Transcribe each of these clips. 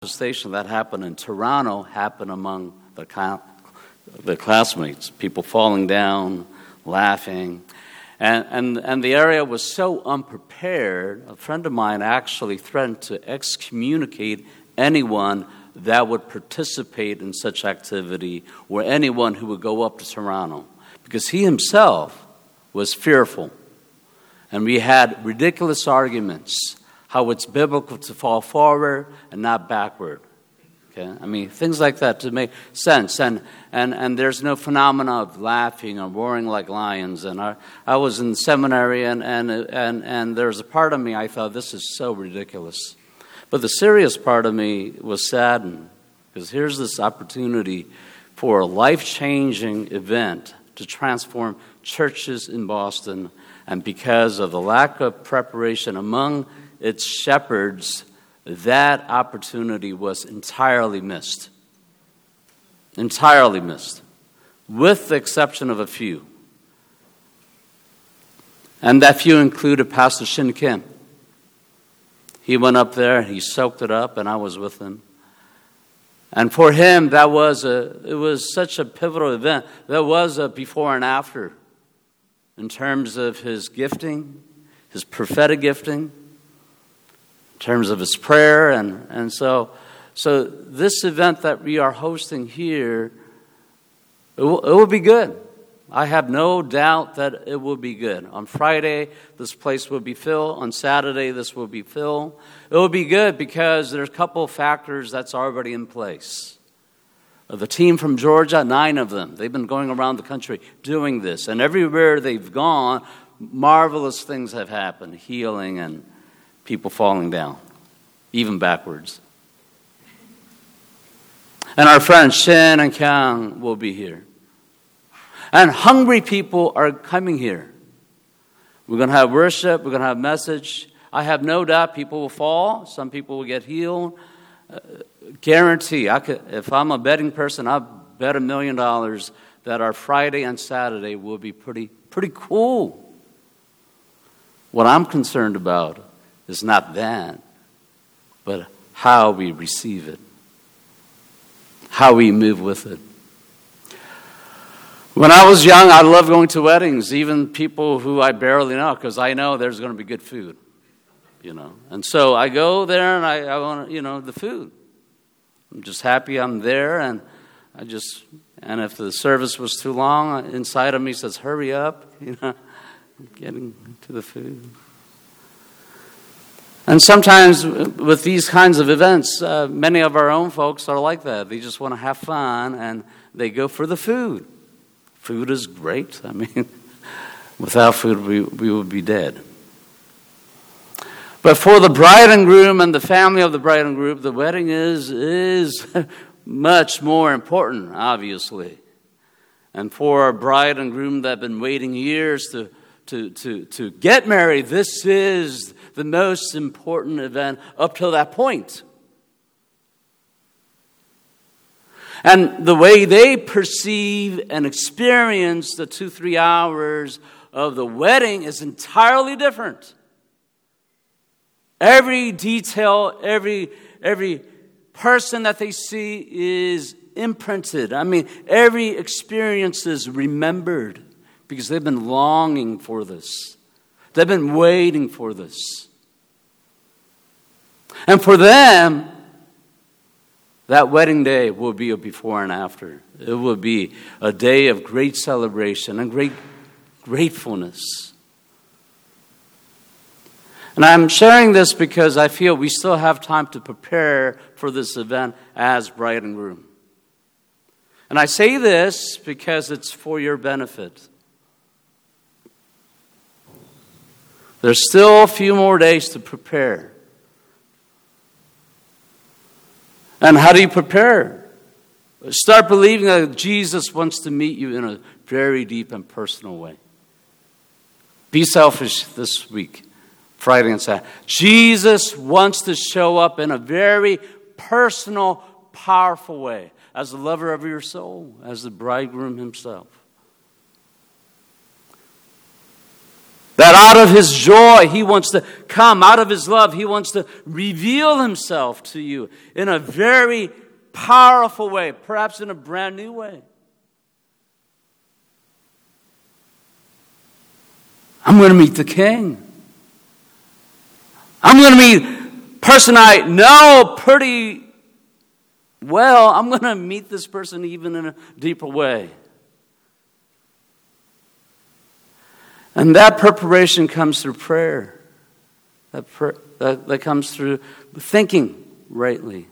manifestation that happened in Toronto happened among the classmates, people falling down, laughing. And the area was so unprepared, a friend of mine actually threatened to excommunicate anyone that would participate in such activity or anyone who would go up to Toronto, because he himself was fearful. And we had ridiculous arguments, how it's biblical to fall forward and not backward. Okay? I mean, things like that to make sense. And there's no phenomena of laughing or roaring like lions. And I was in seminary, and there's a part of me, I thought, this is so ridiculous. But the serious part of me was saddened, because here's this opportunity for a life-changing event to transform churches in Boston. And because of the lack of preparation among its shepherds, that opportunity was entirely missed. Entirely missed. With the exception of a few. And that few included Pastor Shin Kim. He went up there, he soaked it up, and I was with him. And for him, it was such a pivotal event. There was a before and after in terms of his gifting, his prophetic gifting, in terms of his prayer. And so this event that we are hosting here, it will be good. I have no doubt that it will be good. On Friday, this place will be filled. On Saturday, this will be filled. It will be good because there's a couple of factors that's already in place. The team from Georgia, 9 of them, they've been going around the country doing this. And everywhere they've gone, marvelous things have happened. Healing and people falling down, even backwards. And our friends Shin and Kyung will be here. And hungry people are coming here. We're going to have worship. We're going to have message. I have no doubt people will fall. Some people will get healed. Guarantee. If I'm a betting person, I'll bet $1 million that our Friday and Saturday will be pretty cool. What I'm concerned about is not that, but how we receive it, how we move with it. When I was young, I loved going to weddings, even people who I barely know, because I know there's going to be good food, And so I go there, and I want, the food. I'm just happy I'm there, and if the service was too long, inside of me says, hurry up, getting to the food. And sometimes with these kinds of events, many of our own folks are like that. They just want to have fun, and they go for the food. Food is great. I mean, without food, we would be dead. But for the bride and groom and the family of the bride and groom, the wedding is much more important, obviously. And for a bride and groom that have been waiting years to get married, this is the most important event up till that point. And the way they perceive and experience the 2-3 hours of the wedding is entirely different. Every detail, every person that they see is imprinted. I mean, every experience is remembered because they've been longing for this. They've been waiting for this. And for them, that wedding day will be a before and after. It will be a day of great celebration and great gratefulness. And I'm sharing this because I feel we still have time to prepare for this event as bride and groom. And I say this because it's for your benefit. There's still a few more days to prepare. And how do you prepare? Start believing that Jesus wants to meet you in a very deep and personal way. Be selfish this week, Friday and Saturday. Jesus wants to show up in a very personal, powerful way as the lover of your soul, as the bridegroom himself. That out of his joy, he wants to come. Out of his love, he wants to reveal himself to you in a very powerful way, perhaps in a brand new way. I'm going to meet the King. I'm going to meet a person I know pretty well. I'm going to meet this person even in a deeper way. And that preparation comes through prayer. That comes through thinking rightly.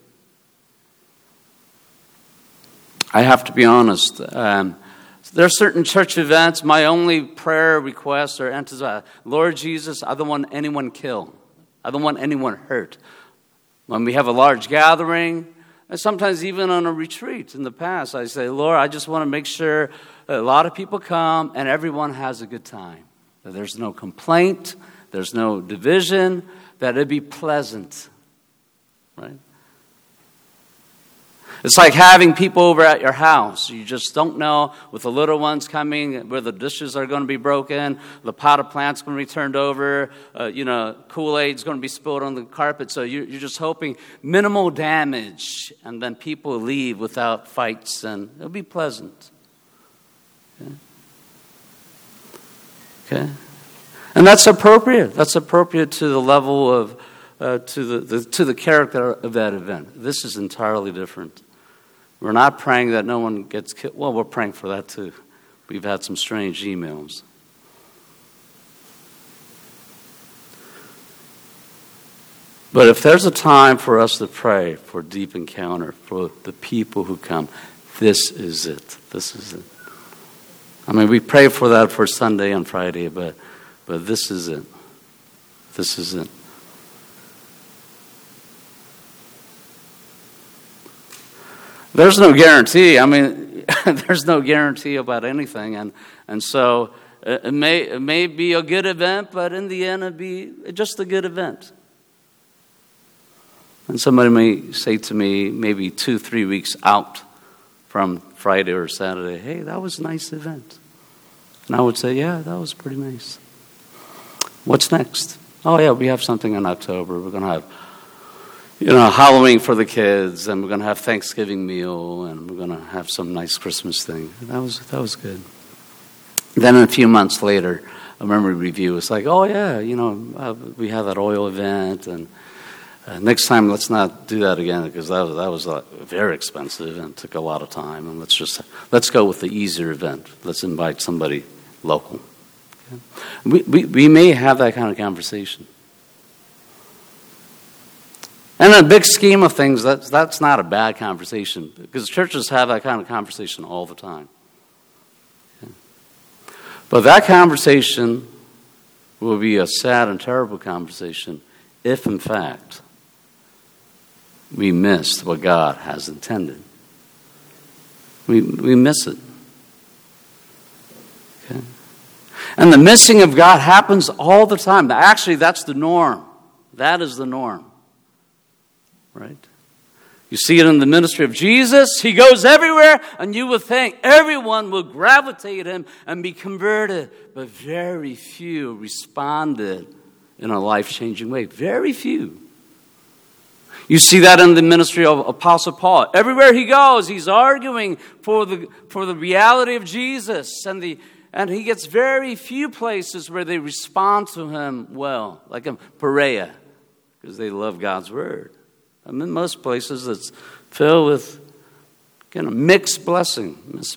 I have to be honest. There are certain church events, my only prayer requests are, Lord Jesus, I don't want anyone killed. I don't want anyone hurt. When we have a large gathering, and sometimes even on a retreat in the past, I say, Lord, I just want to make sure a lot of people come and everyone has a good time. That there's no complaint, there's no division, that it be pleasant. Right? It's like having people over at your house. You just don't know, with the little ones coming, where the dishes are going to be broken, the pot of plant's going to be turned over, Kool-Aid's going to be spilled on the carpet. So you're just hoping minimal damage, and then people leave without fights, and it'll be pleasant. Okay? And that's appropriate. That's appropriate to the level of, to the character of that event. This is entirely different. We're not praying that no one gets killed. Well, we're praying for that too. We've had some strange emails. But if there's a time for us to pray for deep encounter, for the people who come, this is it. This is it. I mean, we pray for that for Sunday and Friday, but this is it. This is it. There's no guarantee. I mean, there's no guarantee about anything, and so it may be a good event, but in the end, it'd be just a good event. And somebody may say to me, maybe 2-3 weeks out from Friday or Saturday, hey, that was a nice event. And I would say, yeah, that was pretty nice. What's next? Oh, yeah, we have something in October. We're going to have Halloween for the kids, and we're going to have Thanksgiving meal, and we're going to have some nice Christmas thing. That was good. Then a few months later, a memory review. It's like, oh yeah, we have that oil event, and next time let's not do that again because that was very expensive and took a lot of time. And let's go with the easier event. Let's invite somebody local. Okay? We may have that kind of conversation. And in the big scheme of things, that's not a bad conversation because churches have that kind of conversation all the time. Okay? But that conversation will be a sad and terrible conversation if, in fact, we missed what God has intended. We miss it. Okay? And the missing of God happens all the time. Actually, that's the norm. That is the norm. Right? You see it in the ministry of Jesus. He goes everywhere, and you would think everyone will gravitate him and be converted. But very few responded in a life-changing way. Very few. You see that in the ministry of Apostle Paul. Everywhere he goes, he's arguing for the reality of Jesus. And he gets very few places where they respond to him well, like in Perea, because they love God's word. And in most places, it's filled with mixed blessing.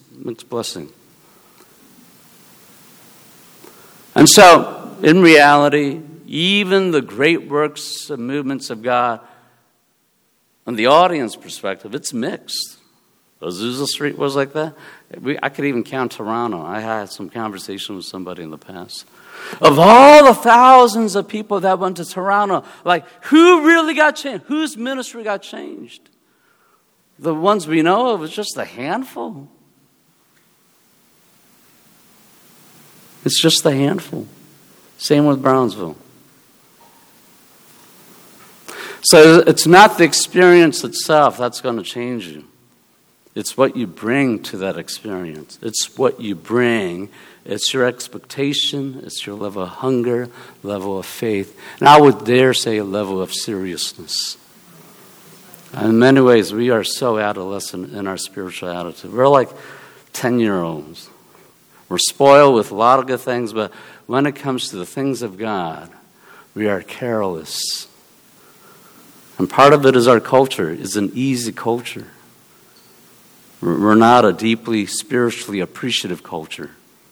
And so, in reality, even the great works and movements of God, from the audience perspective, it's mixed. Azusa Street was like that. I could even count Toronto. I had some conversation with somebody in the past. Of all the thousands of people that went to Toronto, like, who really got changed? Whose ministry got changed? The ones we know of was just a handful. It's just a handful. Same with Brownsville. So it's not the experience itself that's going to change you. It's what you bring to that experience. It's what you bring. It's your expectation. It's your level of hunger, level of faith. And I would dare say a level of seriousness. And in many ways, we are so adolescent in our spiritual attitude. We're like 10-year-olds. We're spoiled with a lot of good things, but when it comes to the things of God, we are careless. And part of it is our culture. It's an easy culture. We're not a deeply spiritually appreciative culture.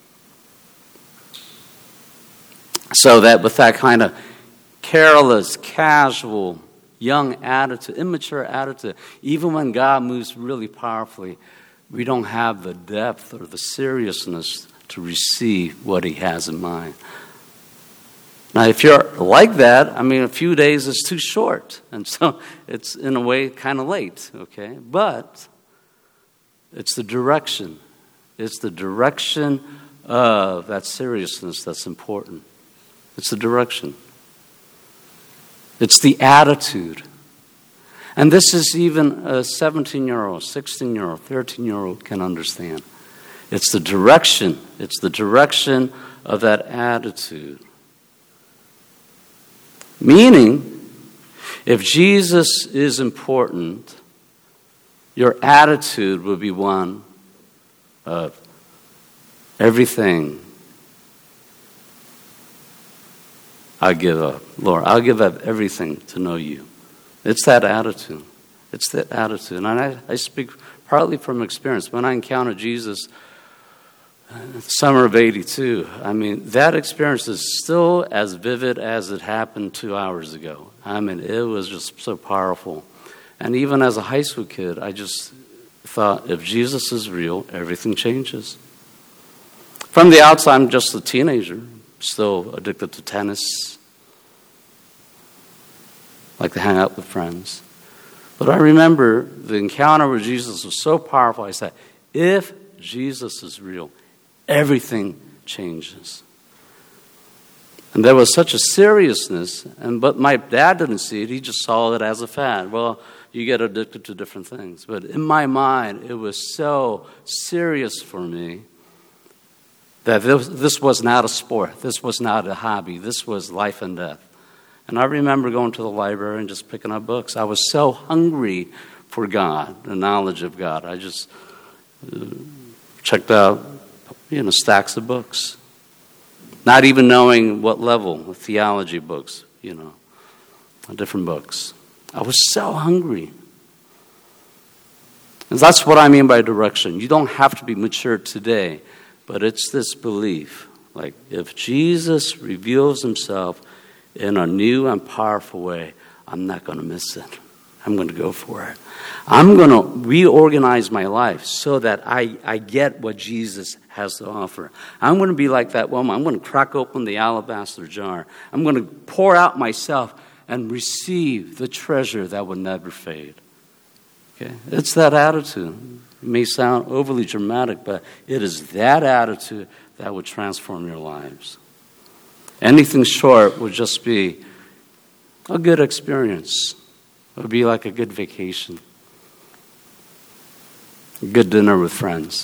So that with that kind of careless, casual, young attitude, immature attitude, even when God moves really powerfully, we don't have the depth or the seriousness to receive what he has in mind. Now, if you're like that, a few days is too short. And so it's, in a way, kind of late, okay? But it's the direction. It's the direction of that seriousness that's important. It's the direction. It's the attitude. And this is even a 17-year-old, 16-year-old, 13-year-old can understand. It's the direction. It's the direction of that attitude. Meaning, if Jesus is important, your attitude will be one of everything I give up. Lord, I'll give up everything to know you. It's that attitude. It's that attitude. And I speak partly from experience. When I encountered Jesus summer of 82, that experience is still as vivid as it happened 2 hours ago. It was just so powerful. And even as a high school kid, I just thought, if Jesus is real, everything changes. From the outside, I'm just a teenager, still addicted to tennis, like to hang out with friends. But I remember the encounter with Jesus was so powerful, I said, if Jesus is real, everything changes. And there was such a seriousness, but my dad didn't see it. He just saw it as a fad. Well, you get addicted to different things. But in my mind, it was so serious for me that this was not a sport. This was not a hobby. This was life and death. And I remember going to the library and just picking up books. I was so hungry for God, the knowledge of God. I just checked out, stacks of books. Not even knowing what level, theology books, different books. I was so hungry. And that's what I mean by direction. You don't have to be mature today, but it's this belief. Like, if Jesus reveals himself in a new and powerful way, I'm not going to miss it. I'm going to go for it. I'm going to reorganize my life so that I get what Jesus has to offer. I'm going to be like that woman. I'm going to crack open the alabaster jar. I'm going to pour out myself and receive the treasure that will never fade. Okay? It's that attitude. It may sound overly dramatic, but it is that attitude that will transform your lives. Anything short would just be a good experience. It would be like a good vacation. A good dinner with friends.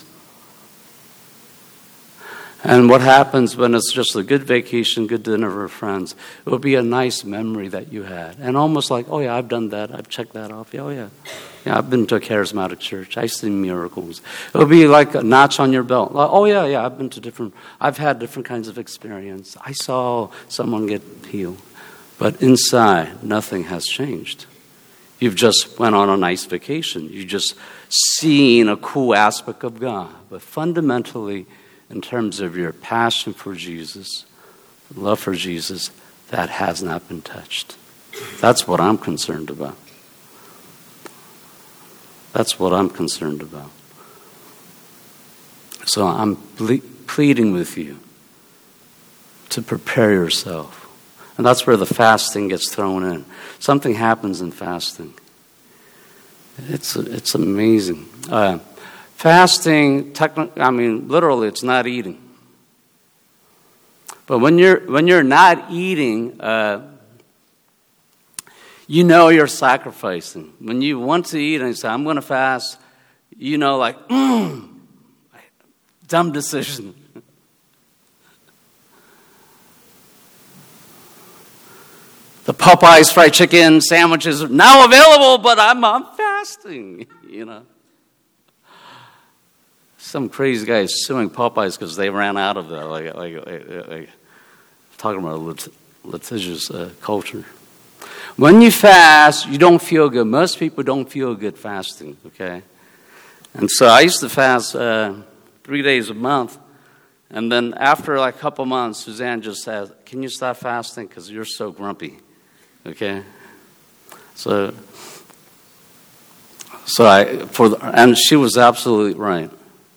And what happens when it's just a good vacation, good dinner with friends? It will be a nice memory that you had. And almost like, oh yeah, I've done that. I've checked that off. Oh yeah. Yeah, I've been to a charismatic church. I've seen miracles. It will be like a notch on your belt. Like, oh yeah, I've had different kinds of experience. I saw someone get healed. But inside, nothing has changed. You've just went on a nice vacation. You've just seen a cool aspect of God. But fundamentally, in terms of your passion for Jesus, love for Jesus, that has not been touched. That's what I'm concerned about. That's what I'm concerned about. So I'm pleading with you to prepare yourself. And that's where the fasting gets thrown in. Something happens in fasting. It's amazing. Fasting, literally, it's not eating. But when you're not eating, you're sacrificing. When you want to eat and you say, I'm going to fast, like, dumb decision. The Popeyes fried chicken sandwiches are now available, but I'm fasting, Some crazy guy is suing Popeyes because they ran out of that. Like talking about litigious culture. When you fast, you don't feel good. Most people don't feel good fasting, okay? And so I used to fast 3 days a month. And then after like a couple months, Suzanne just said, "Can you stop fasting? Because you're so grumpy." Okay? And she was absolutely right.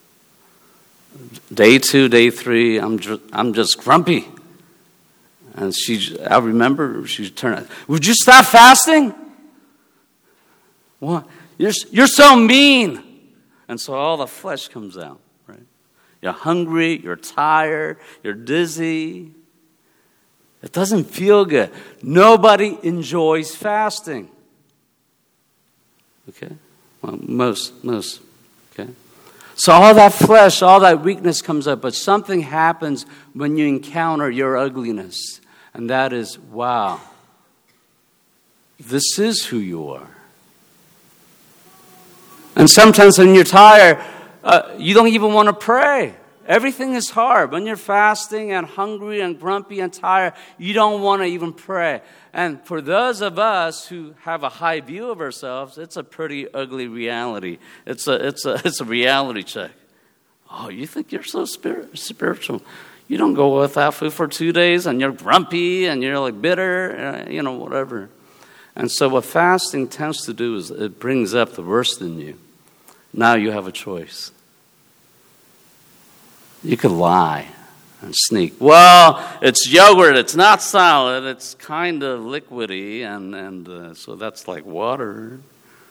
Day 2, day 3, I'm just grumpy. And I remember she turned, "Would you stop fasting?" "What? You're so mean." And so all the flesh comes out, right? You're hungry, you're tired, you're dizzy. It doesn't feel good. Nobody enjoys fasting. Okay? Well, most. Okay? So all that flesh, all that weakness comes up, but something happens when you encounter your ugliness. And that is, wow, this is who you are. And sometimes when you're tired, you don't even want to pray. Everything is hard. When you're fasting and hungry and grumpy and tired, you don't want to even pray. And for those of us who have a high view of ourselves, it's a pretty ugly reality. It's a reality check. Oh, you think you're so spiritual? You don't go without food for 2 days and you're grumpy and you're like bitter, whatever. And so what fasting tends to do is it brings up the worst in you. Now you have a choice. You could lie and sneak. Well, it's yogurt. It's not solid. It's kind of liquidy, and so that's like water.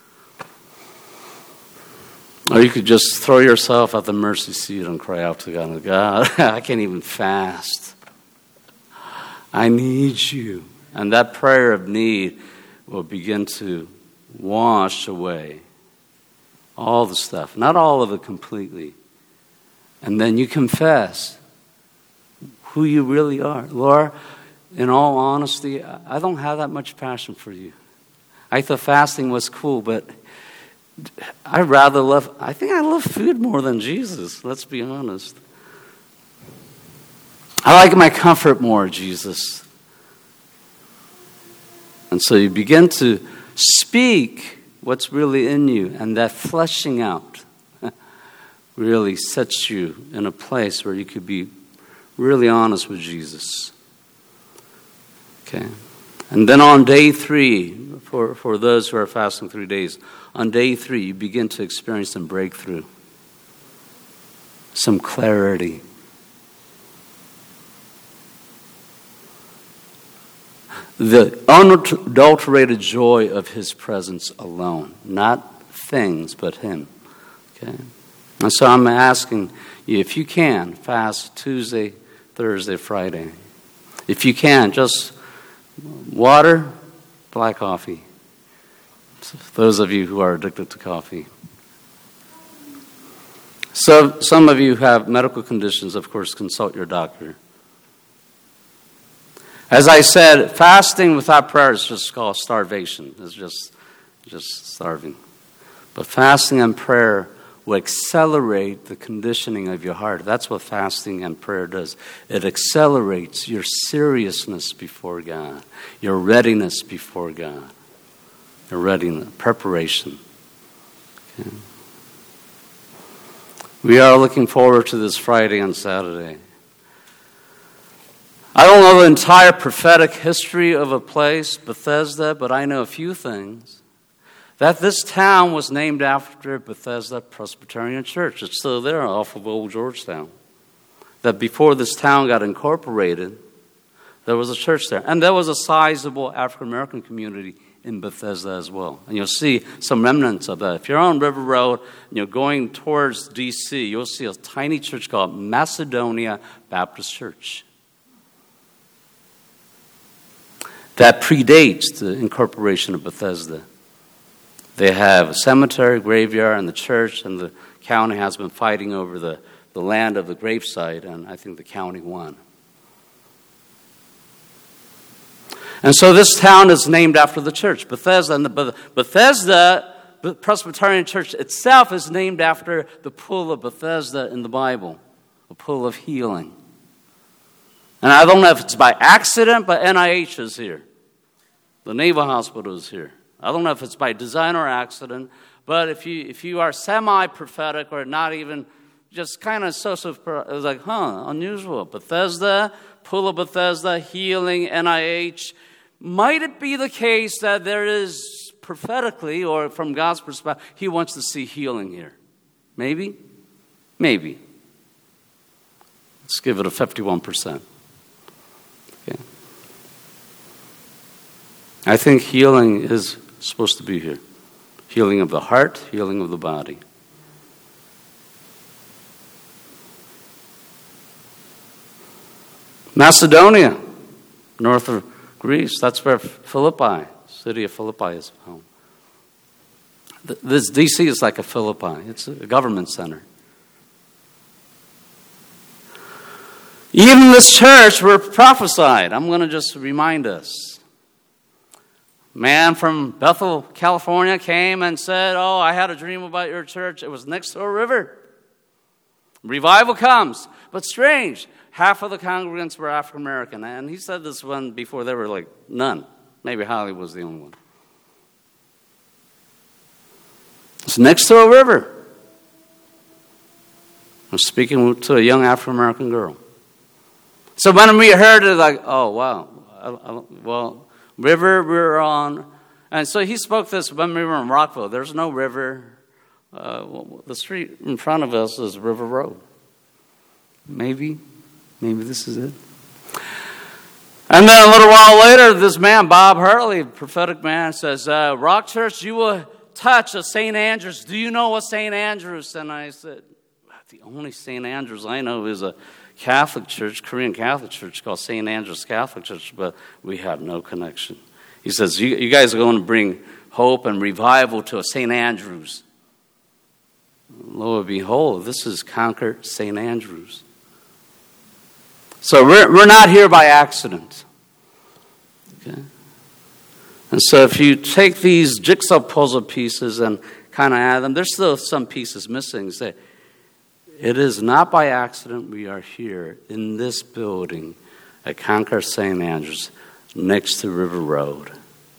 Or you could just throw yourself at the mercy seat and cry out to God, "God, I can't even fast. I need you." And that prayer of need will begin to wash away all the stuff. Not all of it completely. And then you confess who you really are. "Lord, in all honesty, I don't have that much passion for you. I thought fasting was cool, but I think I love food more than Jesus, let's be honest. I like my comfort more, Jesus." And so you begin to speak what's really in you, and that fleshing out really sets you in a place where you could be really honest with Jesus. Okay. And then on day 3, for those who are fasting 3 days, on day 3 you begin to experience some breakthrough, some clarity. The unadulterated joy of His presence alone, not things, but Him. Okay. And so I'm asking you, if you can, fast Tuesday, Thursday, Friday. If you can, just water, black coffee. So those of you who are addicted to coffee. So some of you have medical conditions, of course, consult your doctor. As I said, fasting without prayer is just called starvation. It's just starving. But fasting and prayer will accelerate the conditioning of your heart. That's what fasting and prayer does. It accelerates your seriousness before God, your readiness before God, your readiness, preparation. Okay. We are looking forward to this Friday and Saturday. I don't know the entire prophetic history of a place, Bethesda, but I know a few things. That this town was named after Bethesda Presbyterian Church. It's still there off of Old Georgetown. That before this town got incorporated, there was a church there. And there was a sizable African-American community in Bethesda as well. And you'll see some remnants of that. If you're on River Road and you're going towards D.C., you'll see a tiny church called Macedonia Baptist Church. That predates the incorporation of Bethesda. They have a cemetery, graveyard, and the church, and the county has been fighting over the land of the gravesite, and I think the county won. And so this town is named after the church, Bethesda, and the Bethesda Presbyterian Church itself is named after the pool of Bethesda in the Bible, a pool of healing. And I don't know if it's by accident, but NIH is here. The Naval Hospital is here. I don't know if it's by design or accident, but if you are semi-prophetic or not even just kind of it's like, unusual. Bethesda, pool of Bethesda, healing, NIH. Might it be the case that there is prophetically, or from God's perspective, he wants to see healing here? Maybe? Maybe. Let's give it a 51%. Okay. I think healing is supposed to be here. Healing of the heart, healing of the body. Macedonia, north of Greece, that's where city of Philippi is home. This D.C. is like a Philippi. It's a government center. Even this church were prophesied. I'm going to just remind us. A man from Bethel, California came and said, I had a dream about your church. It was next to a river. Revival comes. But strange, half of the congregants were African American. And he said this one before there were like none. Maybe Holly was the only one. It's next to a river. I'm speaking to a young African American girl. So when we heard it, like, oh, wow. Well, river we're on. And so he spoke this when we were in Rockville. There's no river. The street in front of us is River Road. Maybe this is it. And then a little while later, this man, Bob Hurley, prophetic man, says, Rock Church, you will touch a St. Andrews. Do you know a St. Andrews? And I said, the only St. Andrews I know is a Catholic church, Korean Catholic church called St. Andrews Catholic Church, but we have no connection. He says, you guys are going to bring hope and revival to a St. Andrews. Lo and behold, this is Concord St. Andrews. So we're not here by accident. Okay? And so if you take these jigsaw puzzle pieces and kind of add them, there's still some pieces missing. Say, it is not by accident we are here in this building at Concord St. Andrews next to River Road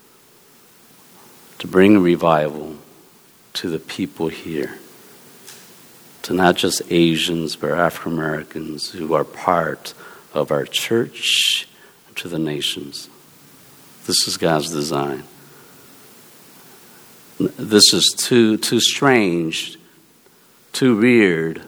to bring a revival to the people here. To not just Asians, but African Americans who are part of our church to the nations. This is God's design. This is too strange, too weird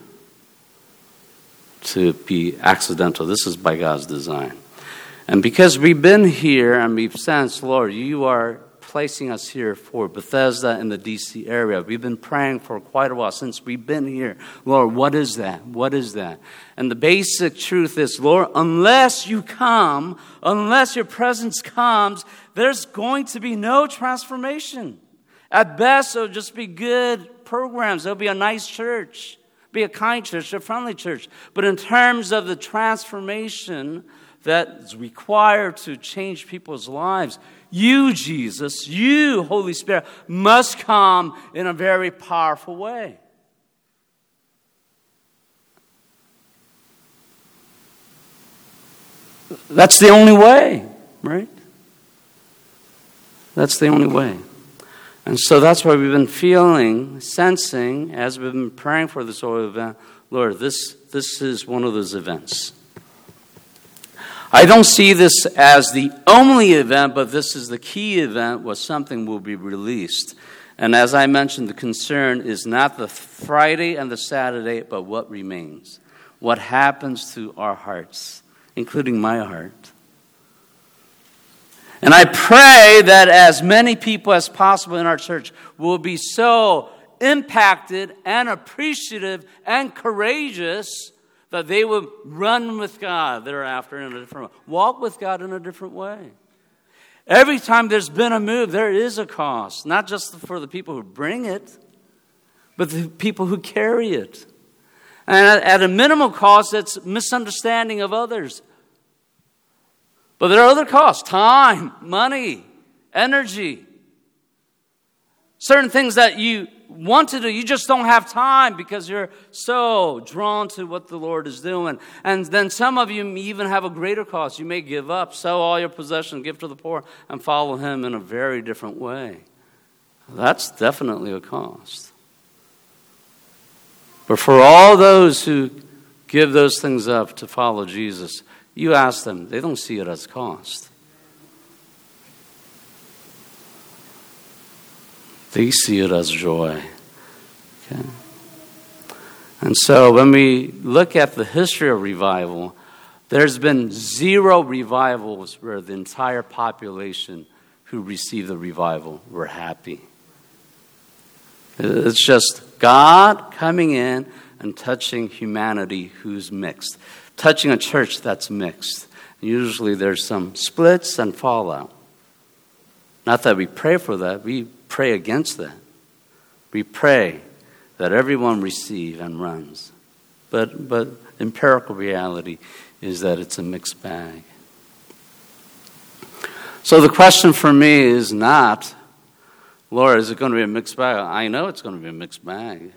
to be accidental. This is by God's design. And because we've been here and we've sensed, Lord, you are placing us here for Bethesda in the D.C. area. We've been praying for quite a while since we've been here. Lord, what is that? What is that? And the basic truth is, Lord, unless you come, unless your presence comes, there's going to be no transformation. At best, it'll just be good programs. It'll be a nice church, be a kind church, a friendly church. But in terms of the transformation that is required to change people's lives, you, Jesus, you, Holy Spirit, must come in a very powerful way. That's the only way, right? That's the only way. And so that's why we've been feeling, sensing, as we've been praying for this oil event, Lord, this is one of those events. I don't see this as the only event, but this is the key event where something will be released. And as I mentioned, the concern is not the Friday and the Saturday, but what remains. What happens to our hearts, including my heart. And I pray that as many people as possible in our church will be so impacted and appreciative and courageous that they will run with God thereafter in a different way. Walk with God in a different way. Every time there's been a move, there is a cost. Not just for the people who bring it, but the people who carry it. And at a minimal cost, it's misunderstanding of others. But there are other costs: time, money, energy. Certain things that you want to do, you just don't have time because you're so drawn to what the Lord is doing. And then some of you even have a greater cost. You may give up, sell all your possessions, give to the poor, and follow Him in a very different way. That's definitely a cost. But for all those who give those things up to follow Jesus, you ask them, they don't see it as cost. They see it as joy. Okay? And so when we look at the history of revival, there's been 0 revivals where the entire population who received the revival were happy. It's just God coming in and touching humanity who's mixed. Touching a church that's mixed. Usually there's some splits and fallout. Not that we pray for that, we pray against that. We pray that everyone receive and runs. But empirical reality is that it's a mixed bag. So the question for me is not, Lord, is it going to be a mixed bag? I know it's going to be a mixed bag.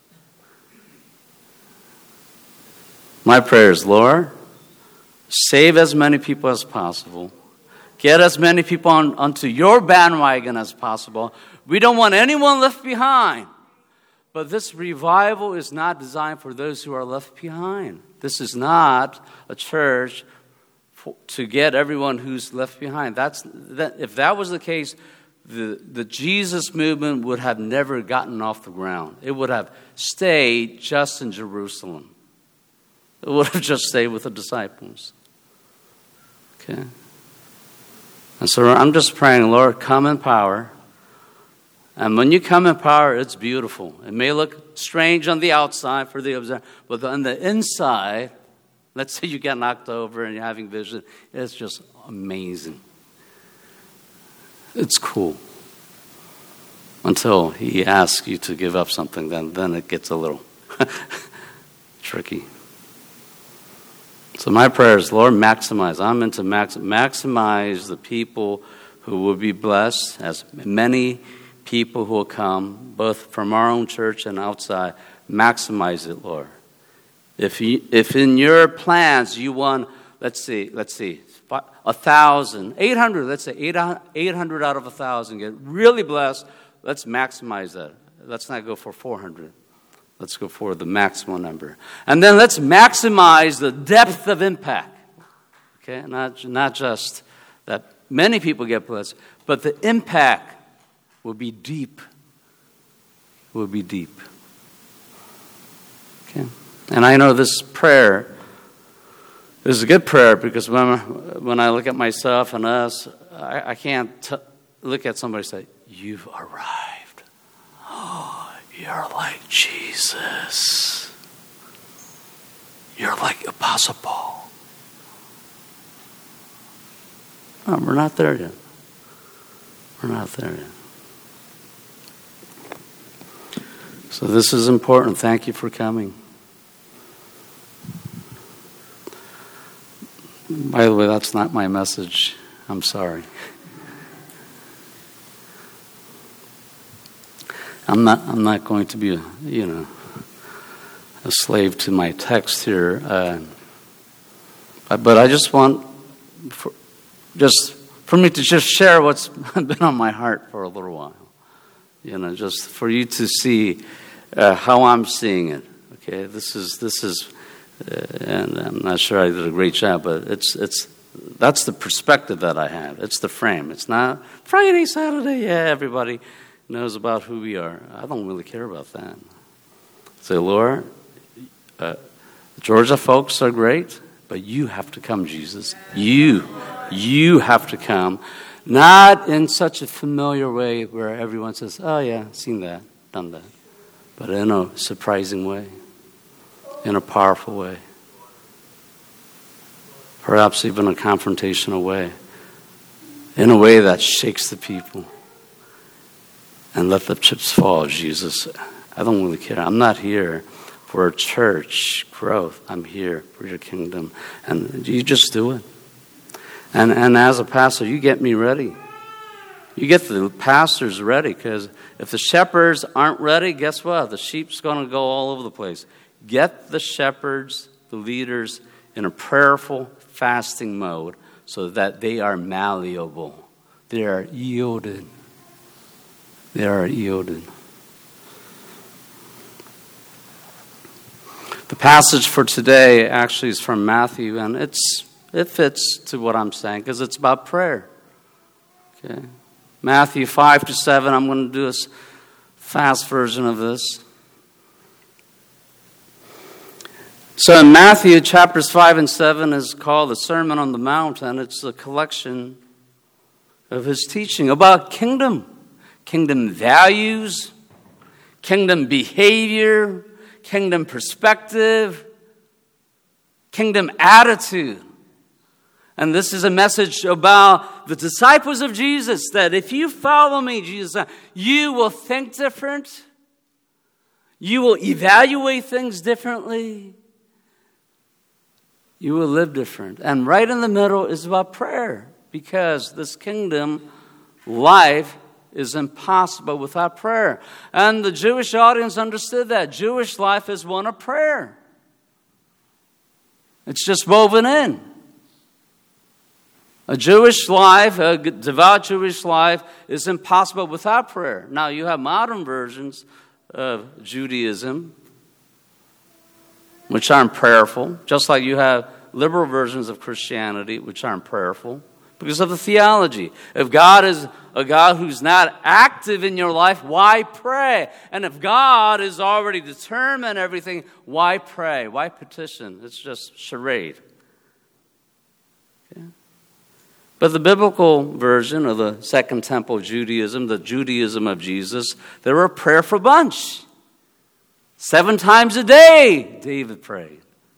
My prayer is, Lord, save as many people as possible. Get as many people onto your bandwagon as possible. We don't want anyone left behind. But this revival is not designed for those who are left behind. This is not a church to get everyone who's left behind. If that was the case, the Jesus movement would have never gotten off the ground. It would have stayed just in Jerusalem. It would have just stayed with the disciples. Okay? And so I'm just praying, Lord, come in power. And when you come in power, it's beautiful. It may look strange on the outside for the observer, but on the inside, let's say you get knocked over and you're having vision, it's just amazing. It's cool. Until He asks you to give up something, then it gets a little tricky. So my prayer is, Lord, maximize. I'm into maximize the people who will be blessed, as many people who will come, both from our own church and outside. Maximize it, Lord. If in your plans you want, let's see, 1,000, 800, let's say 800 out of 1,000 get really blessed, let's maximize that. Let's not go for 400. Let's go for the maximum number. And then let's maximize the depth of impact. Okay? Not just that many people get blessed, but the impact will be deep. Will be deep. Okay? And I know this prayer is a good prayer because when I look at myself and us, I can't look at somebody and say, you've arrived. Oh, you're like Jesus. You're like Apostle Paul. No, we're not there yet. We're not there yet. So this is important. Thank you for coming. By the way, that's not my message. I'm sorry. I'm not going to be a slave to my text here. But I just want for me to just share what's been on my heart for a little while. Just for you to see how I'm seeing it. Okay, this is, and I'm not sure I did a great job, but that's the perspective that I have. It's the frame. It's not Friday, Saturday. Yeah, everybody knows about who we are. I don't really care about that. Say, Lord, Georgia folks are great, but you have to come, Jesus. You have to come. Not in such a familiar way where everyone says, oh yeah, seen that, done that. But in a surprising way. In a powerful way. Perhaps even a confrontational way. in a way that shakes the people. And let the chips fall, Jesus. I don't really care. I'm not here for church growth. I'm here for your kingdom. And you just do it. And as a pastor, you get me ready. You get the pastors ready, because if the shepherds aren't ready, guess what? The sheep's going to go all over the place. Get the shepherds, the leaders, in a prayerful, fasting mode so that they are malleable. They are yielded. They are yielded. The passage for today actually is from Matthew, and it fits to what I'm saying because it's about prayer. Okay, Matthew 5-7. I'm going to do a fast version of this. So in Matthew chapters 5 and 7 is called the Sermon on the Mount, and it's a collection of his teaching about kingdom values, kingdom behavior, kingdom perspective, kingdom attitude. And this is a message about the disciples of Jesus, that if you follow me, Jesus said, you will think different. You will evaluate things differently. You will live different. And right in the middle is about prayer, because this kingdom life is impossible without prayer. And the Jewish audience understood that. Jewish life is one of prayer. It's just woven in. A Jewish life, a devout Jewish life, is impossible without prayer. Now, you have modern versions of Judaism, which aren't prayerful, just like you have liberal versions of Christianity, which aren't prayerful, because of the theology. If God is a God who's not active in your life, why pray? And if God is already determined everything, why pray? Why petition? It's just charade. Okay? But the biblical version of the Second Temple Judaism, the Judaism of Jesus, they were a prayerful bunch. 7 times a day, David prayed.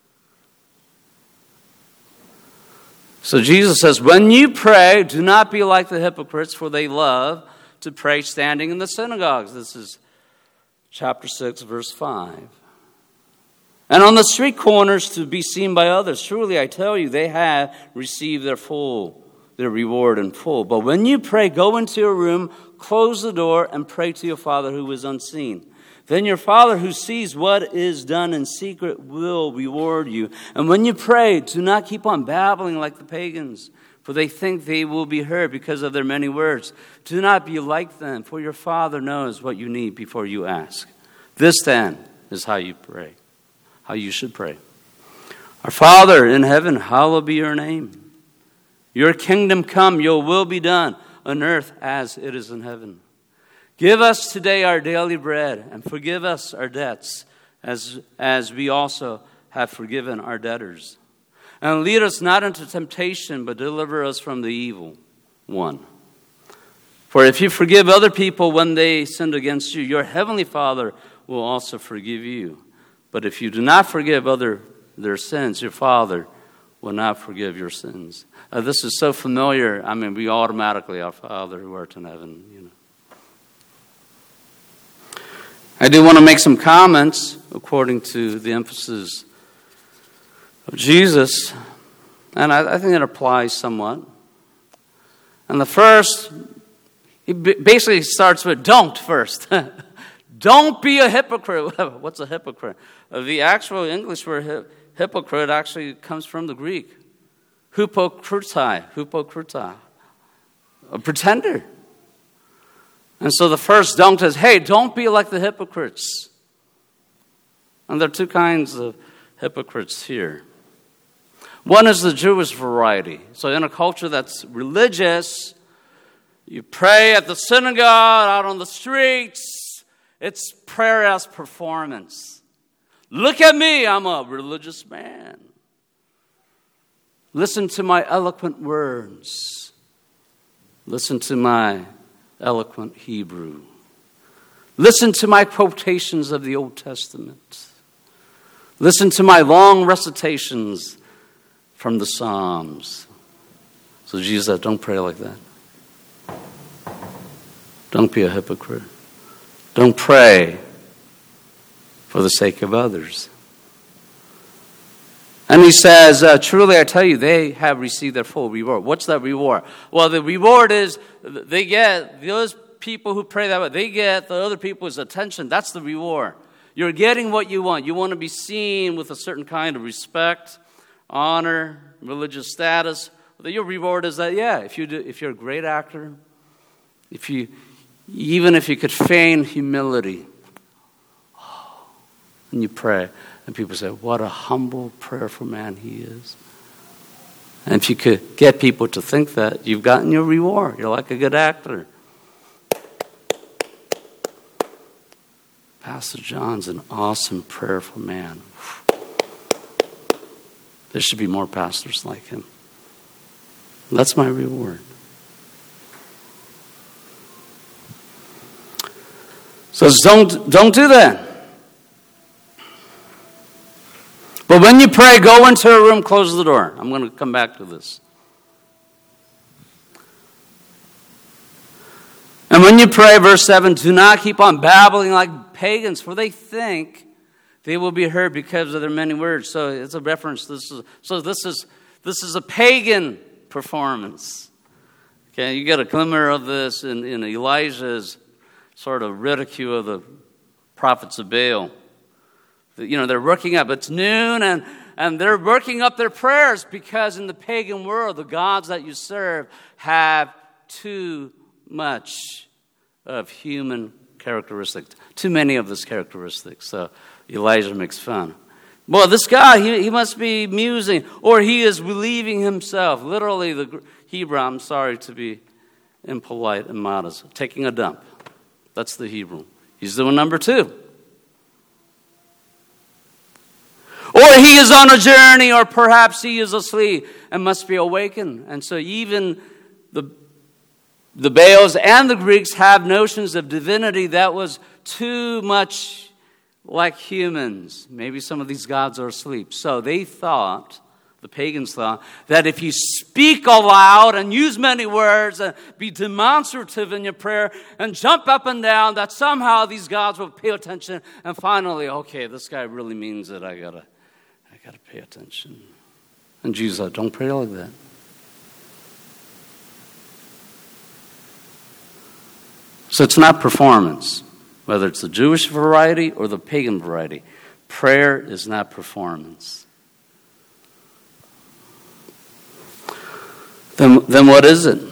So Jesus says, when you pray, do not be like the hypocrites, for they love to pray standing in the synagogues. This is chapter 6, verse 5. And on the street corners to be seen by others. Truly, I tell you, they have received their reward in full. But when you pray, go into your room, close the door, and pray to your Father who is unseen. Then your Father who sees what is done in secret will reward you. And when you pray, do not keep on babbling like the pagans, for they think they will be heard because of their many words. Do not be like them, for your Father knows what you need before you ask. This then is how you pray, how you should pray. Our Father in heaven, hallowed be your name. Your kingdom come, your will be done on earth as it is in heaven. Give us today our daily bread, and forgive us our debts, as we also have forgiven our debtors. And lead us not into temptation, but deliver us from the evil one. For if you forgive other people when they sinned against you, your heavenly Father will also forgive you. But if you do not forgive their sins, your Father will not forgive your sins. This is so familiar. I mean, we automatically, our Father who art in heaven, you know. I do want to make some comments according to the emphasis of Jesus, and I think it applies somewhat. And the first, he basically starts with don't first. Don't be a hypocrite. What's a hypocrite? The actual English word hypocrite actually comes from the Greek. Hypocritai, a pretender. And so the first don't is, hey, don't be like the hypocrites. And there are 2 kinds of hypocrites here. One is the Jewish variety. So in a culture that's religious, you pray at the synagogue, out on the streets. It's prayer as performance. Look at me, I'm a religious man. Listen to my eloquent words. Listen to my eloquent Hebrew. Listen to my quotations of the Old Testament. Listen to my long recitations from the Psalms. So Jesus said, don't pray like that. Don't be a hypocrite. Don't pray for the sake of others. And he says, truly I tell you, they have received their full reward. What's that reward? Well, the reward is they get, those people who pray that way, they get the other people's attention. That's the reward. You're getting what you want. You want to be seen with a certain kind of respect, honor, religious status. Your reward is that, if you're a great actor, even if you could feign humility, and you pray, and people say, what a humble, prayerful man he is. And if you could get people to think that, you've gotten your reward. You're like a good actor. Pastor John's an awesome, prayerful man. There should be more pastors like him. That's my reward. So don't do that. But when you pray, go into a room, close the door. I'm going to come back to this. And when you pray, verse 7, do not keep on babbling like pagans, for they think they will be heard because of their many words. So it's a reference. This is a pagan performance. Okay, you get a glimmer of this in Elijah's sort of ridicule of the prophets of Baal. They're working up. It's noon, and they're working up their prayers because in the pagan world, the gods that you serve have too much of human characteristics, too many of those characteristics. So Elijah makes fun. Well, this guy, he must be musing, or he is relieving himself. Literally, the Hebrew, I'm sorry to be impolite and modest, taking a dump. That's the Hebrew. He's doing number 2. Or he is on a journey, or perhaps he is asleep and must be awakened. And so even the Baals and the Greeks have notions of divinity that was too much like humans. Maybe some of these gods are asleep. So they thought, the pagans thought, that if you speak aloud and use many words and be demonstrative in your prayer and jump up and down, that somehow these gods will pay attention. And finally, okay, this guy really means it. I gotta pay attention. And Jesus said, don't pray like that. So it's not performance, whether it's the Jewish variety or the pagan variety. Prayer is not performance. Then what is it?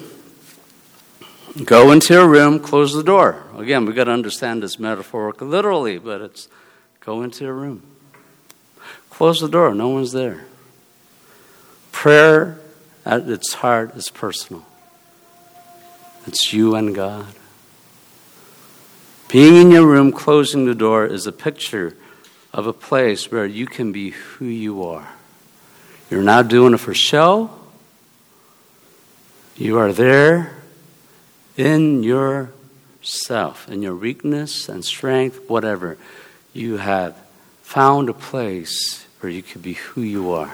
Go into your room, close the door. Again, we've got to understand this metaphorically, literally, but it's go into your room. Close the door. No one's there. Prayer at its heart is personal. It's you and God. Being in your room, closing the door, is a picture of a place where you can be who you are. You're not doing it for show. You are there in yourself, in your weakness and strength, whatever. You have found a place where you can be who you are.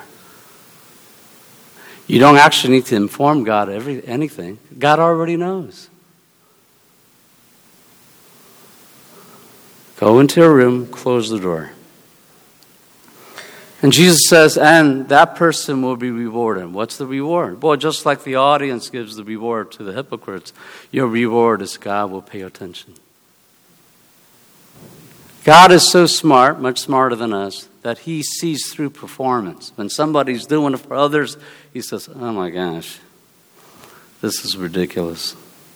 You don't actually need to inform God anything. God already knows. Go into a room, close the door. And Jesus says, and that person will be rewarded. What's the reward? Well, just like the audience gives the reward to the hypocrites, your reward is God will pay attention. God is so smart, much smarter than us, that he sees through performance. When somebody's doing it for others, he says, oh my gosh, this is ridiculous.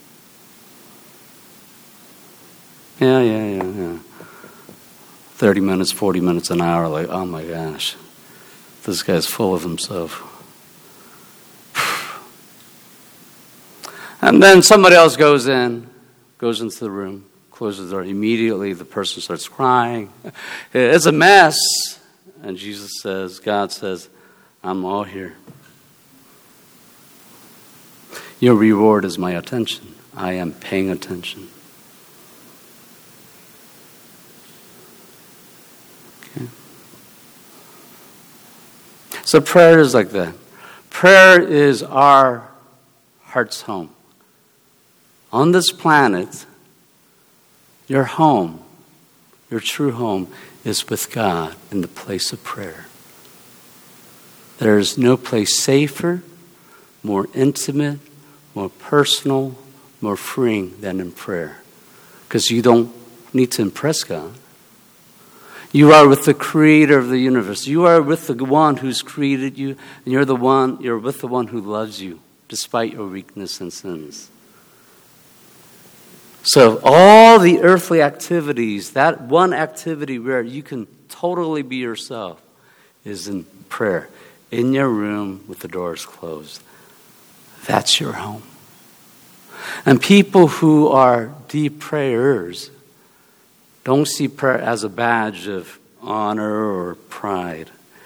Yeah. 30 minutes, 40 minutes, an hour, like, oh my gosh, this guy's full of himself. And then somebody else goes into the room, closes the door. Immediately the person starts crying. It's a mess. And God says, I'm all here. Your reward is my attention. I am paying attention. So prayer is like that. Prayer is our heart's home. On this planet, Your home, your true home, is with God in the place of prayer. There is no place safer, more intimate, more personal, more freeing than in prayer. Because you don't need to impress God. You are with the creator of the universe. You are with the one who's created you, and you're with the one who loves you, despite your weakness and sins. So all the earthly activities, that one activity where you can totally be yourself is in prayer, in your room with the doors closed. That's your home. And people who are deep prayers don't see prayer as a badge of honor or pride.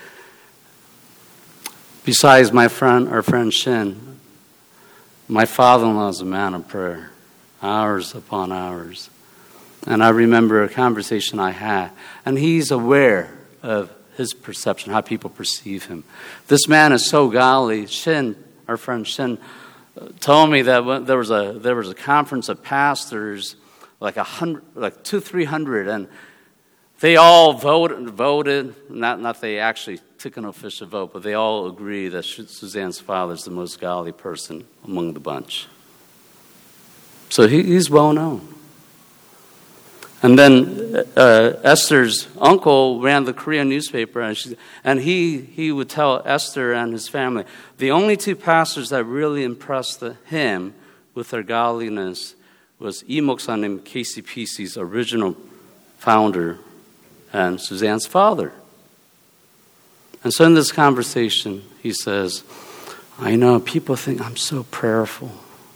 Besides our friend Shin, my father-in-law is a man of prayer, hours upon hours. And I remember a conversation I had, and he's aware of his perception, how people perceive him. This man is so godly. Shin, our friend Shin, told me that when there was a conference of pastors, like 200-300, and they all voted. Not they actually took an official vote, but they all agree that Suzanne's father is the most godly person among the bunch. So he's well known. And then Esther's uncle ran the Korean newspaper, and he would tell Esther and his family, the only two pastors that really impressed him with their godliness was Lee Moksanim, KCPC's original founder, and Suzanne's father. And so in this conversation, he says, I know people think I'm so prayerful.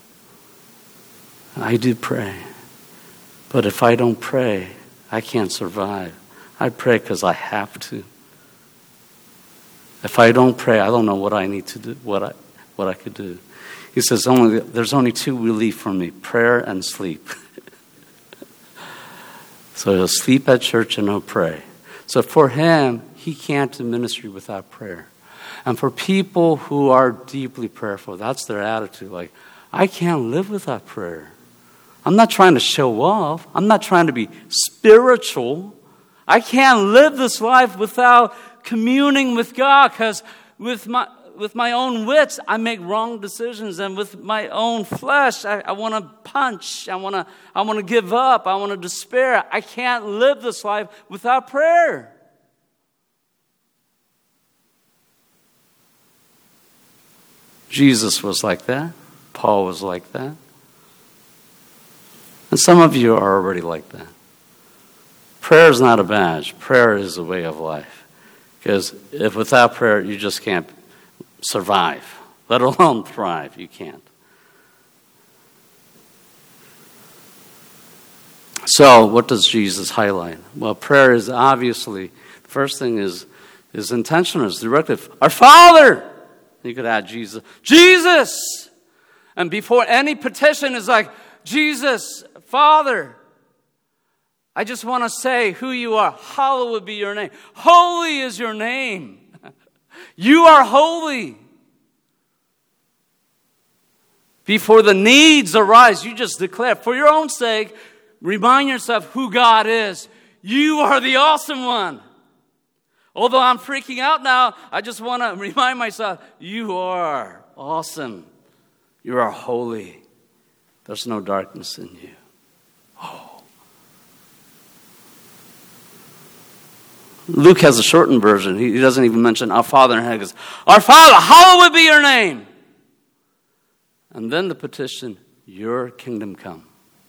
I do pray. But if I don't pray, I can't survive. I pray because I have to. If I don't pray, I don't know what I need to do, what I could do. He says, there's only two relief for me, prayer and sleep. So he'll sleep at church and he'll pray. So for him, he can't do ministry without prayer. And for people who are deeply prayerful, that's their attitude. Like, I can't live without prayer. I'm not trying to show off. I'm not trying to be spiritual. I can't live this life without communing with God, because with my own wits, I make wrong decisions, and with my own flesh, I want to punch. I want to give up. I want to despair. I can't live this life without prayer. Jesus was like that. Paul was like that. And some of you are already like that. Prayer is not a badge. Prayer is a way of life. Because if without prayer, you just can't survive, let alone thrive. You can't. So what does Jesus highlight? Well, prayer is obviously, the first thing is intentional, is directive. Our Father! You could add Jesus. Jesus! And before any petition is like, Jesus, Father, I just want to say who you are. Hallowed be your name. Holy is your name. You are holy. Before the needs arise, you just declare, for your own sake, remind yourself who God is. You are the awesome one. Although I'm freaking out now, I just want to remind myself, you are awesome. You are holy. There's no darkness in you. Oh. Luke has a shortened version. He doesn't even mention our Father in heaven. He goes, our Father, hallowed be your name. And then the petition, your kingdom come.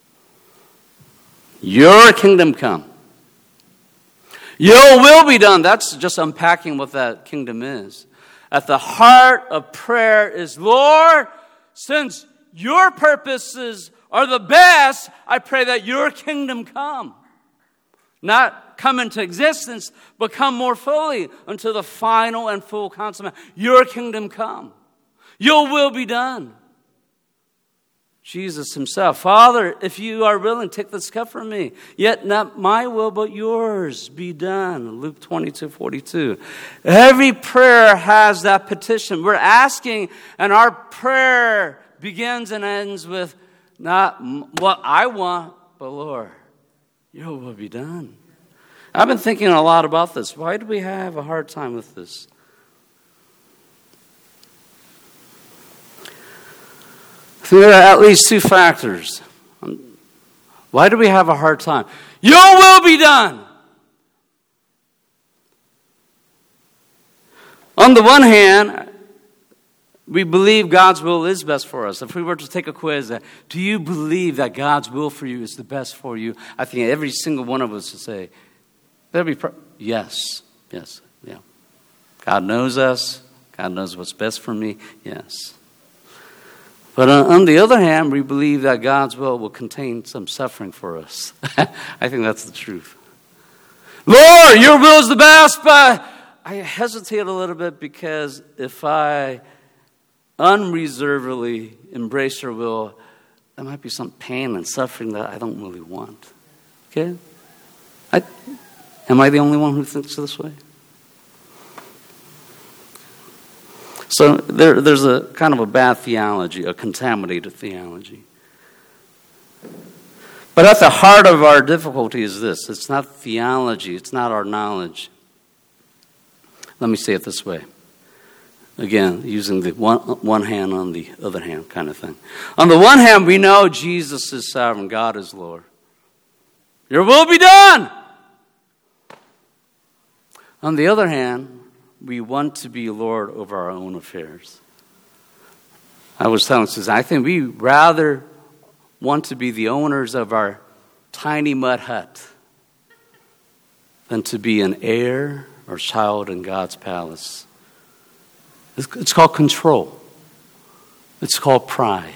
Your kingdom come. Your will be done. That's just unpacking what that kingdom is. At the heart of prayer is, Lord, since your purposes are the best, I pray that your kingdom come. Not come into existence, but come more fully until the final and full consummation. Your kingdom come. Your will be done. Jesus himself, Father, if you are willing, take this cup from me. Yet not my will, but yours be done. Luke 22:42. Every prayer has that petition. We're asking, and our prayer begins and ends with not what I want, but Lord, your will be done. I've been thinking a lot about this. Why do we have a hard time with this? I think there are at least two factors. Why do we have a hard time? Your will be done. On the one hand, we believe God's will is best for us. If we were to take a quiz, do you believe that God's will for you is the best for you? I think every single one of us would say, yes, yeah. God knows us. God knows what's best for me. Yes. But on the other hand, we believe that God's will contain some suffering for us. I think that's the truth. Lord, your will is the best, but I hesitate a little bit because if I unreservedly embrace your will, there might be some pain and suffering that I don't really want. Okay? Am I the only one who thinks this way? So there's a kind of a bad theology, a contaminated theology. But at the heart of our difficulty is this. It's not theology. It's not our knowledge. Let me say it this way. Again, using the one hand on the other hand kind of thing. On the one hand, we know Jesus is sovereign. God is Lord. Your will be done. On the other hand, we want to be Lord over our own affairs. I was telling Susan, I think we rather want to be the owners of our tiny mud hut than to be an heir or child in God's palace. It's called control. It's called pride.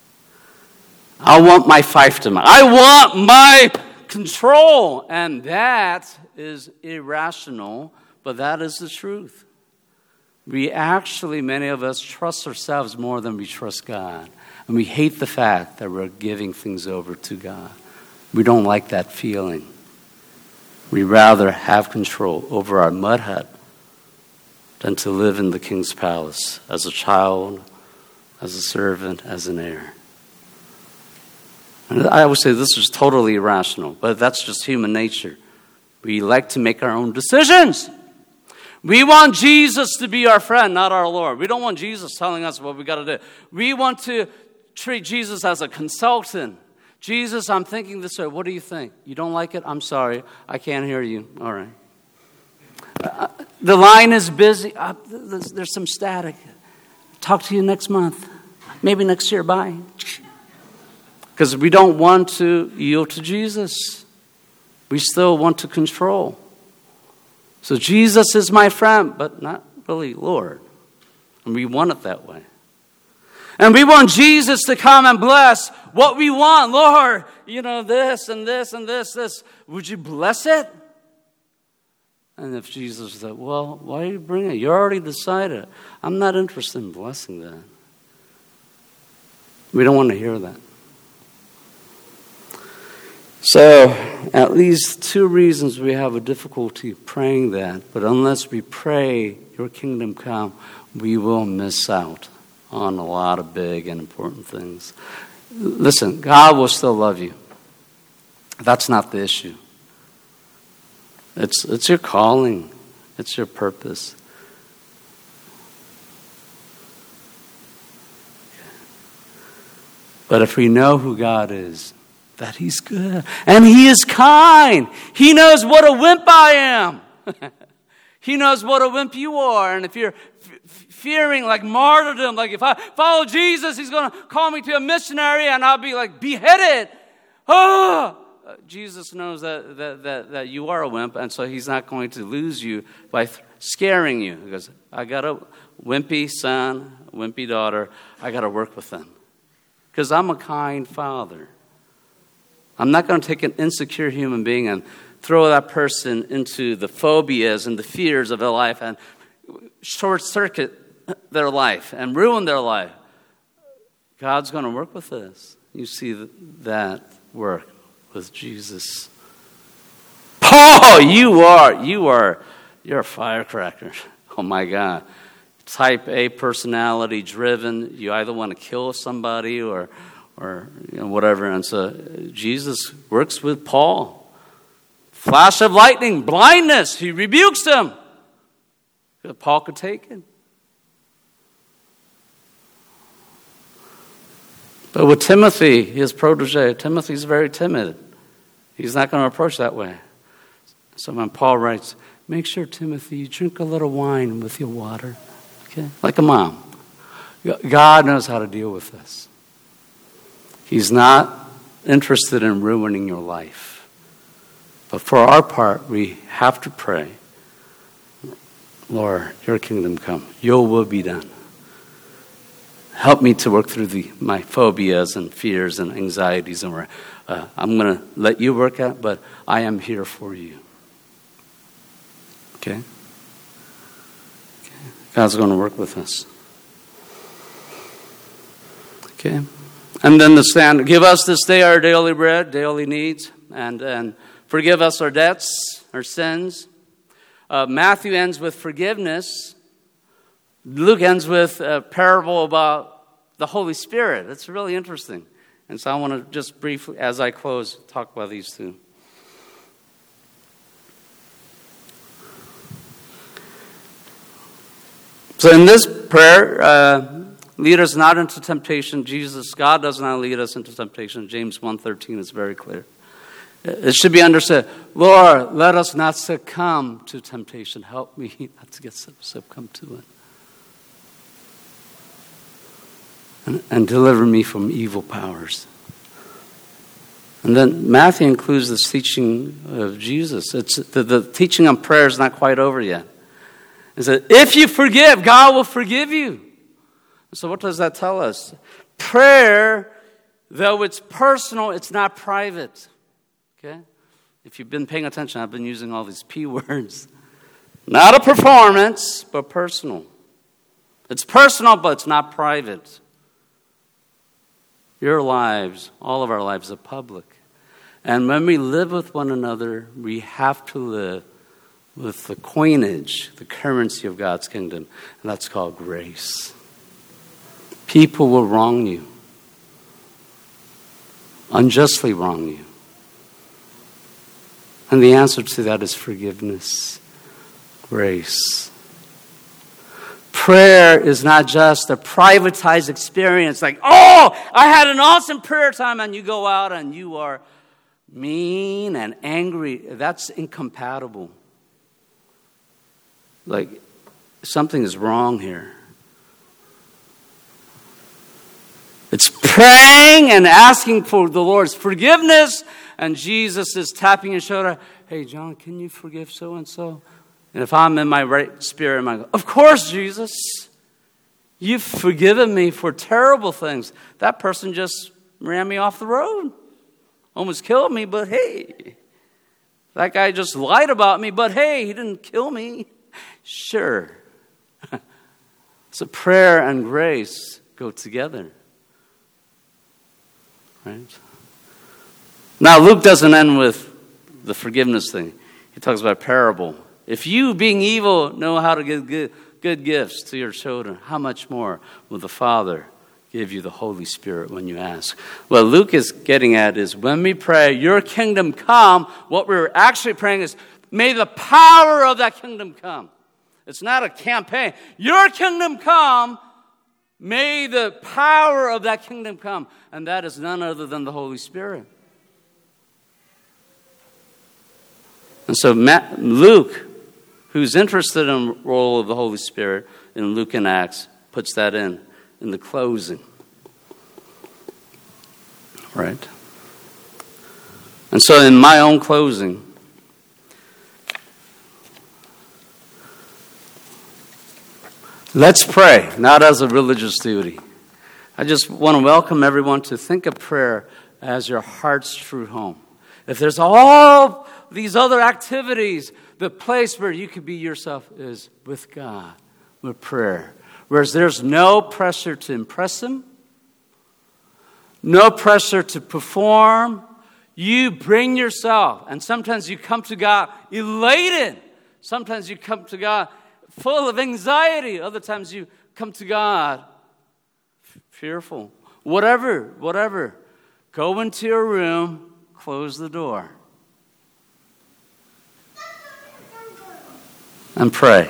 I want my fiefdom. I want my control. And that is irrational, but that is the truth. We actually, many of us, trust ourselves more than we trust God. And we hate the fact that we're giving things over to God. We don't like that feeling. We rather have control over our mud hut than to live in the king's palace as a child, as a servant, as an heir. And I would say this is totally irrational, but that's just human nature. We like to make our own decisions. We want Jesus to be our friend, not our Lord. We don't want Jesus telling us what we got to do. We want to treat Jesus as a consultant. Jesus, I'm thinking this way. What do you think? You don't like it? I'm sorry. I can't hear you. All right. The line is busy. There's some static. Talk to you next month. Maybe next year. Bye. Because we don't want to yield to Jesus. We still want to control. So Jesus is my friend, but not really Lord. And we want it that way. And we want Jesus to come and bless what we want. Lord, this and this and this. Would you bless it? And if Jesus said, well, why are you bringing it? You already decided. I'm not interested in blessing that. We don't want to hear that. So, at least two reasons we have a difficulty praying that. But unless we pray, your kingdom come, we will miss out on a lot of big and important things. Listen, God will still love you. That's not the issue. It's your calling. It's your purpose. But if we know who God is, that He's good, and He is kind. He knows what a wimp I am. He knows what a wimp you are. And if you're fearing like martyrdom, like if I follow Jesus, He's going to call me to a missionary and I'll be like beheaded. Oh! Jesus knows that you are a wimp, and so He's not going to lose you by scaring you. He goes, I got a wimpy son, a wimpy daughter. I got to work with them. Because I'm a kind father. I'm not going to take an insecure human being and throw that person into the phobias and the fears of their life and short-circuit their life and ruin their life. God's going to work with this. You see that work with Jesus. Paul, you're a firecracker. Oh my God. Type A personality driven. You either want to kill somebody or whatever. And so Jesus works with Paul. Flash of lightning, blindness, he rebukes them. Paul could take it. But with Timothy, his protege, Timothy's very timid. He's not going to approach that way. So when Paul writes, make sure, Timothy, you drink a little wine with your water. Okay? Like a mom. God knows how to deal with this. He's not interested in ruining your life. But for our part, we have to pray, Lord, your kingdom come. Your will be done. Help me to work through my phobias and fears and anxieties. And I'm going to let you work out, but I am here for you. Okay? God's going to work with us. Okay? And then the standard, give us this day our daily bread, daily needs, and forgive us our debts, our sins. Matthew ends with forgiveness. Luke ends with a parable about the Holy Spirit. That's really interesting. And so I want to just briefly, as I close, talk about these two. So in this prayer, lead us not into temptation. God does not lead us into temptation. James 1:13 is very clear. It should be understood. Lord, let us not succumb to temptation. Help me not to get succumb to it. And deliver me from evil powers. And then Matthew includes this teaching of Jesus. It's the teaching on prayer is not quite over yet. It says, if you forgive, God will forgive you. So what does that tell us? Prayer, though it's personal, it's not private. Okay? If you've been paying attention, I've been using all these P words. Not a performance, but personal. It's personal, but it's not private. Your lives, all of our lives are public. And when we live with one another, we have to live with the coinage, the currency of God's kingdom. And that's called grace. People will wrong you. Unjustly wrong you. And the answer to that is forgiveness. Grace. Prayer is not just a privatized experience like, oh, I had an awesome prayer time, and you go out and you are mean and angry. That's incompatible. Like, something is wrong here. It's praying and asking for the Lord's forgiveness, and Jesus is tapping his shoulder. Hey, John, can you forgive so-and-so? And if I'm in my right spirit, I go, of course, Jesus. You've forgiven me for terrible things. That person just ran me off the road. Almost killed me, but hey. That guy just lied about me, but hey, he didn't kill me. Sure. So prayer and grace go together. Right? Now, Luke doesn't end with the forgiveness thing. He talks about a parable. If you, being evil, know how to give good gifts to your children, how much more will the Father give you the Holy Spirit when you ask? What Luke is getting at is when we pray, your kingdom come, what we're actually praying is, may the power of that kingdom come. It's not a campaign. Your kingdom come, may the power of that kingdom come. And that is none other than the Holy Spirit. And so Luke, who's interested in the role of the Holy Spirit in Luke and Acts, puts that in the closing. Right? And so in my own closing, let's pray, not as a religious duty. I just want to welcome everyone to think of prayer as your heart's true home. If there's all these other activities, the place where you can be yourself is with God, with prayer. Whereas there's no pressure to impress Him, no pressure to perform. You bring yourself. And sometimes you come to God elated. Sometimes you come to God full of anxiety. Other times you come to God fearful. Whatever. Go into your room, close the door. and pray.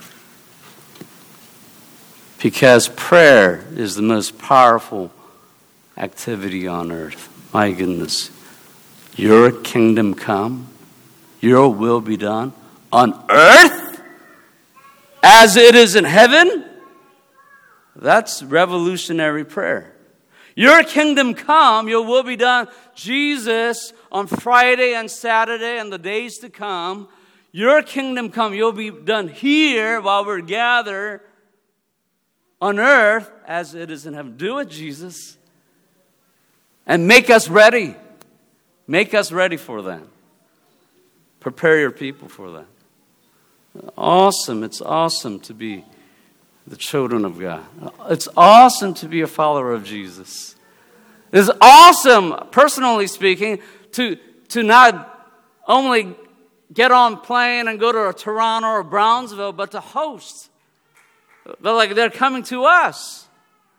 Because prayer is the most powerful activity on earth. My goodness. Your kingdom come, your will be done on earth as it is in heaven. That's revolutionary prayer. Your kingdom come, your will be done. Jesus, on Friday and Saturday and the days to come, your kingdom come, you'll be done here while we're gathered on earth as it is in heaven. Do it, Jesus. And make us ready. Make us ready for that. Prepare your people for that. Awesome. It's awesome to be the children of God. It's awesome to be a follower of Jesus. It's awesome, personally speaking, to not only get on a plane and go to Toronto or Brownsville, but to host. They're coming to us.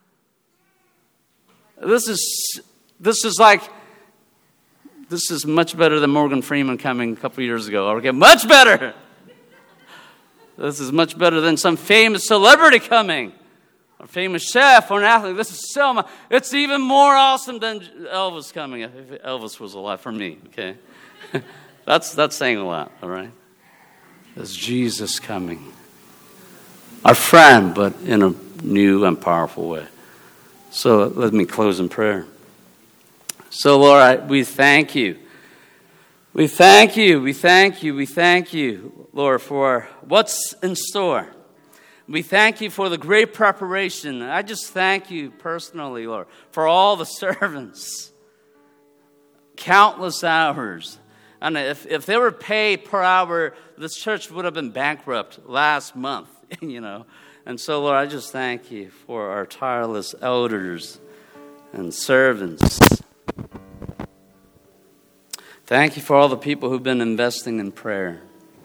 This is much better than Morgan Freeman coming a couple years ago. Okay, much better. This is much better than some famous celebrity coming, or famous chef, or an athlete. This is so much. It's even more awesome than Elvis coming. If Elvis was alive, for me, okay? That's saying a lot, all right? It's Jesus coming. Our friend, but in a new and powerful way. So let me close in prayer. So, Lord, we thank you. We thank you, Lord, for what's in store. We thank you for the great preparation. I just thank you personally, Lord, for all the servants. Countless hours. And if they were paid per hour, this church would have been bankrupt last month, you know. And so, Lord, I just thank you for our tireless elders and servants. Thank you for all the people who've been investing in prayer.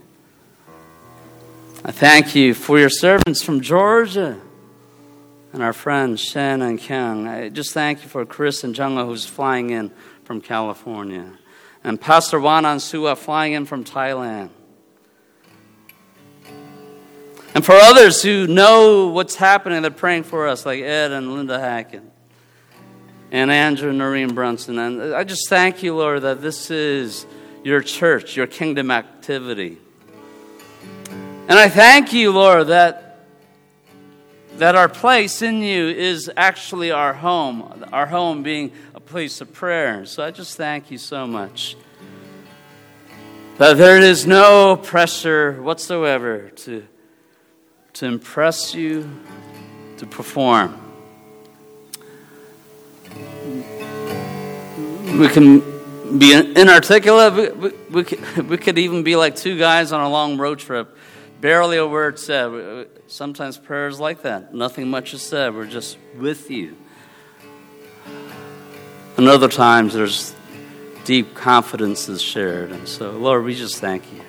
I thank you for your servants from Georgia and our friends Shen and Kyung. I just thank you for Chris and Jungho who's flying in from California. And Pastor Wan and Sua flying in from Thailand. And for others who know what's happening, they're praying for us, like Ed and Linda Hackett. And Andrew and Noreen Brunson. And I just thank you, Lord, that this is your church, your kingdom activity. And I thank you, Lord, that our place in you is actually our home being a place of prayer. So I just thank you so much. That there is no pressure whatsoever to impress you, to perform. We can be inarticulate. We could even be like two guys on a long road trip. Barely a word said. Sometimes prayer is like that. Nothing much is said. We're just with you. And other times there's deep confidence is shared. And so, Lord, we just thank you.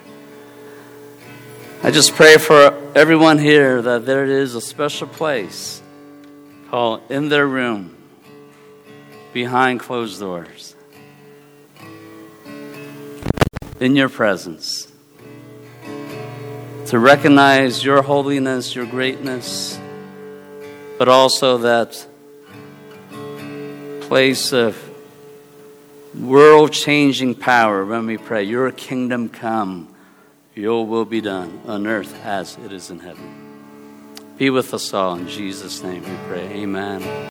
I just pray for everyone here that there is a special place called in their room, behind closed doors, in your presence, to recognize your holiness, your greatness, but also that place of world-changing power when we pray, your kingdom come, your will be done on earth as it is in heaven. Be with us all. In Jesus' name we pray. Amen.